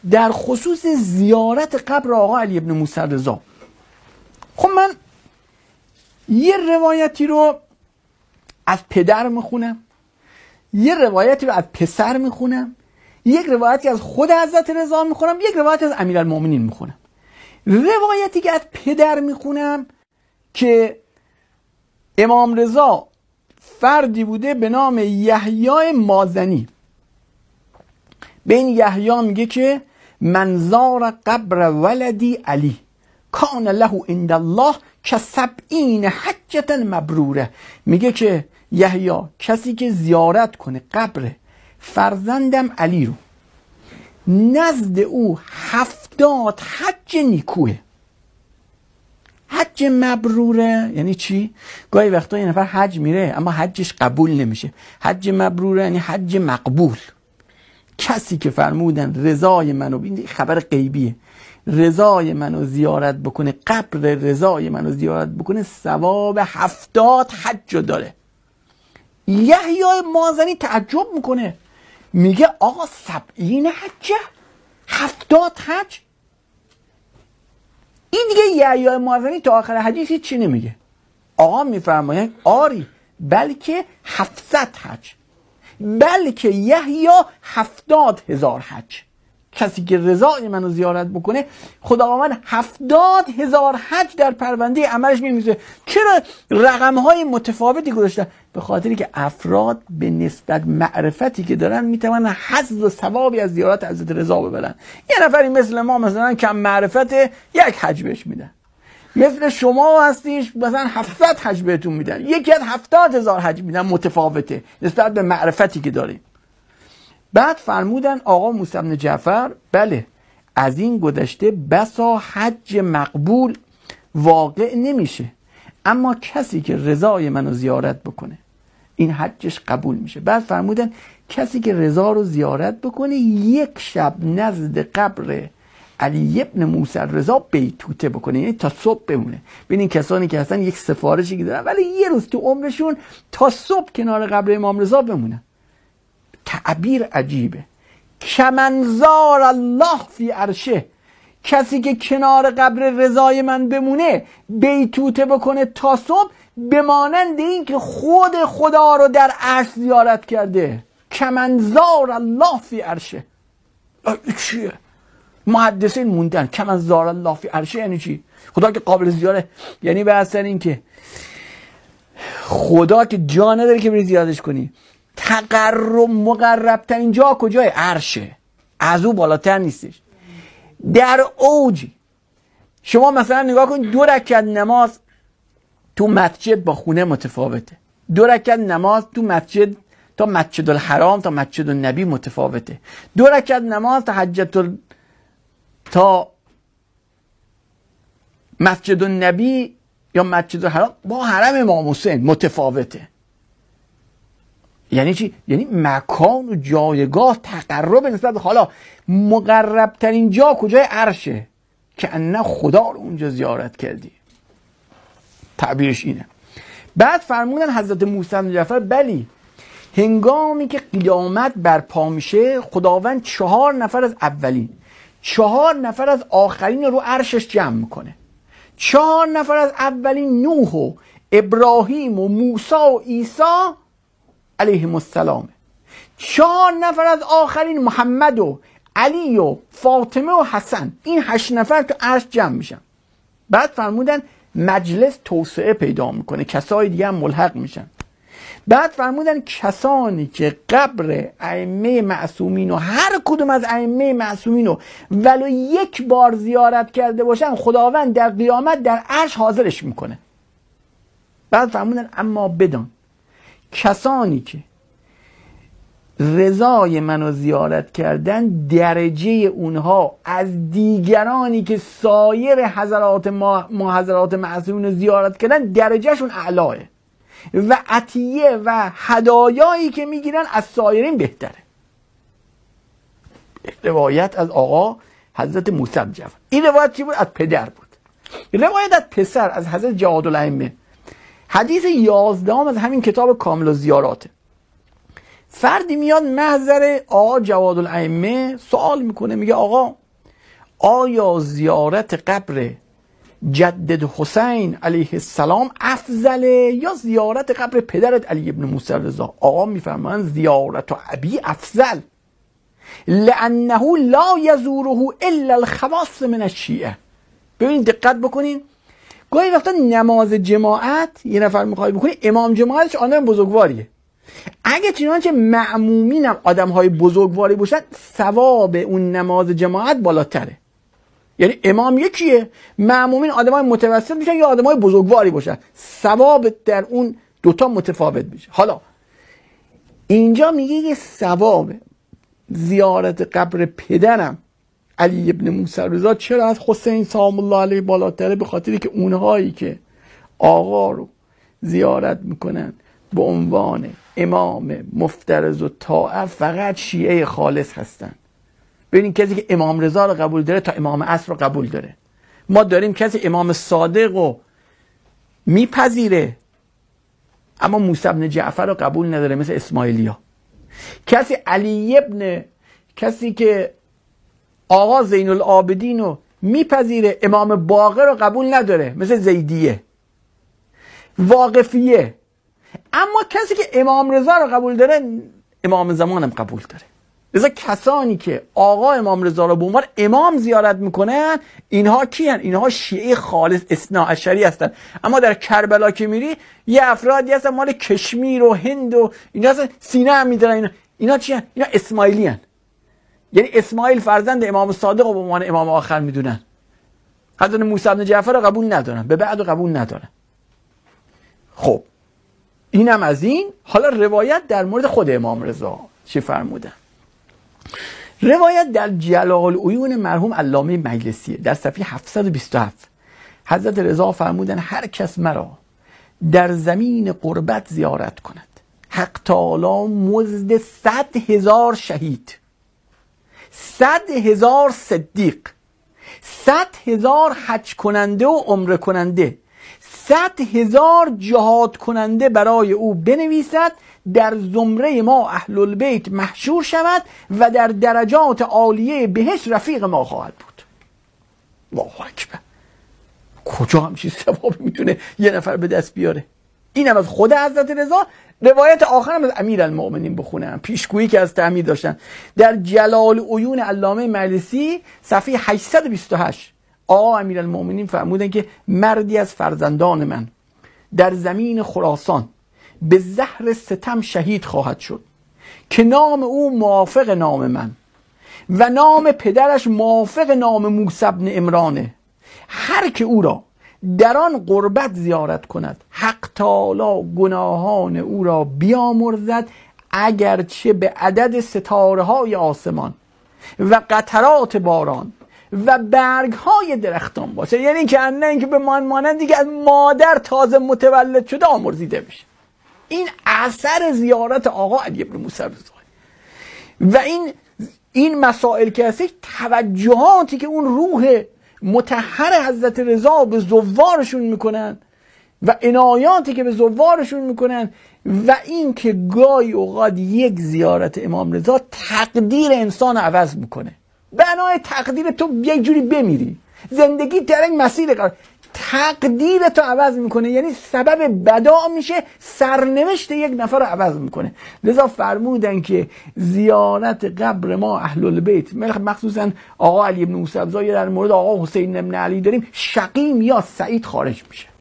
در خصوص زیارت قبر آقا علی ابن موسی رضا. خب من یه روایتی رو از پدر میخونم، یه روایتی رو از پسر میخونم، یک روایتی از خود حضرت رضا میخونم، یک روایتی از امیرالمومنین میخونم. روایتی که از پدر میخونم که امام رضا فردی بوده به نام یحیی مازنی. به این یحیی میگه که من زار قبر ولدی علی کان له عند الله کسبعین حجة مبروره. میگه که یحیی کسی که زیارت کنه قبر فرزندم علی رو، نزد او 70 حج نیکوه. حج مبروره یعنی چی؟ گاهی وقتا یه نفر حج میره اما حجش قبول نمیشه. حج مبروره یعنی حج مقبول. کسی که فرمودن رضای منو، این خبر غیبیه، رضای منو زیارت بکنه، قبر رضای منو زیارت بکنه، ثواب 70 حج داره. یحیی مازنی تعجب میکنه، میگه آقا 70 حجه، 70 حج؟ این دیگه یحیی مازنی تا آخر حدیثی چی نمیگه. آقا میفرماید آری بلکه 700 حج، بلکه یحیی 70,000 حج. کسی که رضای منو زیارت بکنه خداوند 70,000 حج در پرونده عملش می‌نویسه. چرا رقم‌های متفاوتی گذاشتن؟ به خاطری که افراد به نسبت معرفتی که دارن میتونن حظ و ثوابی از زیارت حضرت رضا ببرن. یه نفری مثل ما مثلا کم معرفت، یک حج بهش میدن. مثل شما هستیش مثلا 700 حج بهتون میدن، یکی از 70,000 حج میدن. متفاوته نسبت به معرفتی که داریم. بعد فرمودن آقا موسی بن جعفر بله از این گذشته بسا حج مقبول واقع نمیشه، اما کسی که رضای منو زیارت بکنه این حجش قبول میشه. بعد فرمودن کسی که رضا رو زیارت بکنه یک شب نزد قبر علی ابن موسی رضا بیتوته بکنه، یعنی تا صبح بمونه. ببینین کسانی که هستن یک سفارشی که دارن ولی یه روز تو عمرشون تا صبح کنار قبر امام رضا بمونن. تعبیر عجیبه. کمنزار الله فی عرشه، کسی که کنار قبر رضای من بمونه بیتوته بکنه تا صبح، بمانند این که خود خدا رو در عرش زیارت کرده. کمنزار الله فی عرشه چیه؟ محدثین موندن کمنزار الله فی عرشه یعنی چی؟ خدا که قابل زیاره، یعنی به اثر این که خدا که جا نداره که بری زیارتش کنی. تقرب مقرب ترین جا کجای؟ عرشه، از او بالاتر نیستش. در اوج شما مثلا نگاه کن 2 رکعت نماز تو مسجد با خونه متفاوته. 2 رکعت نماز تو مسجد تا مسجد الحرام تا مسجد النبی متفاوته. 2 رکعت نماز تا مسجد النبی یا مسجد الحرام با حرم امام حسین متفاوته. یعنی چی؟ یعنی مکان و جایگاه تقرب نسبت. حالا مقرب ترین جا کجای؟ عرشه، که انه خدا رو اونجا زیارت کردی. تعبیرش اینه. بعد فرمودن حضرت موسی بن جعفر بلی هنگامی که قیامت برپا میشه خداوند 4 نفر از اولین 4 نفر از آخرین رو عرشش جمع میکنه. 4 نفر از اولین نوح و ابراهیم و موسی و عیسی علیهم السلام، 4 نفر از آخرین محمد و علی و فاطمه و حسن، این 8 نفر تو عرش جمع میشن. بعد فرمودن مجلس توسعه پیدا میکنه، کسای دیگه هم ملحق میشن. بعد فرمودن کسانی که قبر ائمه معصومین و هر کدوم از ائمه معصومین رو ولو یک بار زیارت کرده باشن خداوند در قیامت در عرش حاضرش میکنه. بعد فرمودن اما بدان کسانی که رضای منو زیارت کردن درجه اونها از دیگرانی که سایر حضرات ما حضرات معصومین رو زیارت کردن درجهشون اعلاه و عطیه و هدایایی که میگیرن از سایرین بهتره. روایت از آقا حضرت موسی بن جعفر. این روایت چی بود؟ از پدر بود. روایت از پسر از حضرت جواد الائمه، حدیث 11 از همین کتاب کامل الزیارات. فردی میاد محضر آقا جواد الائمه سوال میکنه، میگه آقا آیا زیارت قبر جدد حسین علیه السلام افضله یا زیارت قبر پدرت علی ابن موسی رضا؟ آقا میفرمایند زیارت ابی افضل، لانه لا یزوره الا الخواص من الشیعه. ببینید دقت بکنین، گاهی وقتا نماز جماعت یه نفر میخواد بکنه، امام جماعتش آدم بزرگواریه، اگه چنانچه مأمومین هم آدم های بزرگواری باشن ثواب اون نماز جماعت بالاتره. یعنی امام یکیه، مأمومین آدم های متوسط میشن یا آدم های بزرگواری باشن، ثواب در اون دوتا متفاوت میشه. حالا اینجا میگه یه ثواب زیارت قبر پدرم علی ابن موسی رضا چرا از حسین سلام الله علیه بالاتره؟ به خاطری که اونهایی که آقا رو زیارت میکنن به عنوان امام مفترض و طاعه فقط شیعه خالص هستن. ببینید کسی که امام رضا رو قبول داره تا امام عصر رو قبول داره. ما داریم کسی امام صادق رو میپذیره اما موسی بن جعفر رو قبول نداره، مثل اسماعیلیا. کسی علی ابن، کسی که آقا زین العابدین رو میپذیره امام باقر رو قبول نداره، مثل زیدیه، واقفیه. اما کسی که امام رضا رو قبول داره امام زمان هم قبول داره. لذا کسانی که آقا امام رضا رو به عنوان امام زیارت میکنن اینها کیان؟ اینها شیعه خالص اثناعشری هستن. اما در کربلا که میری یه افرادی هستن مال کشمیر و هند و اینا هستن، سینه هم میدارن. اینا چیان؟ اینا اسماعیلی هستن. یعنی اسماعیل فرزند امام صادق رو به عنوان امام آخر میدونن. حضرت موسی بن جعفر رو قبول ندارن، به بعد رو قبول ندارن. خب اینم از این. حالا روایت در مورد خود امام رضا چی فرمودن؟ روایت در جلال العیون مرحوم علامه مجلسیه در صفحه 727. حضرت رضا فرمودن هر کس مرا در زمین قربت زیارت کند حق تعالی مزد 100,000 شهید، 100,000 صدیق، 100,000 حج کننده و عمره کننده، 100,000 جهاد کننده برای او بنویسد، در زمره ما اهل البیت محشور شود و در درجات عالیه بهشت رفیق ما خواهد بود. الله اکبر. کجا همچین ثوابی میتونه یه نفر به دست بیاره؟ اینم از خود حضرت رضا. روایت آخرم از امیرالمؤمنین بخونم، پیشگویی که از تعمید داشتن. در جلال عیون علامه مجلسی صفحه 828 آقا امیرالمؤمنین فرمودن که مردی از فرزندان من در زمین خراسان به زهر ستم شهید خواهد شد که نام او موافق نام من و نام پدرش موافق نام موسی بن عمرانه. هر که او را در آن قربت زیارت کند حق تعالی گناهان او را بیامرزد، اگرچه به عدد ستاره های آسمان و قطرات باران و برگ های درختان باشه. یعنی که اینکه به مانند دیگه از مادر تازه متولد شده آمرزیده میشه. این اثر زیارت آقا علی ابن موسی رضا. و این مسائل که هستی، توجهاتی که اون روح مطهر حضرت رضا به زوارشون میکنن و عنایاتی که به زوارشون میکنن، و این که گاهی اوقات یک زیارت امام رضا تقدیر انسان عوض میکنه. بنای تقدیر تو یک جوری بمیری، زندگی در این مسیر قرار، تقدیر تو عوض میکنه. یعنی سبب بدا میشه، سرنوشت یک نفر رو عوض میکنه. لذا فرمودن که زیارت قبر ما اهل البیت، مخصوصا آقا علی ابن موسی رضا، در مورد آقا حسین ابن علی داریم، شقیم یا سعید خارج میشه.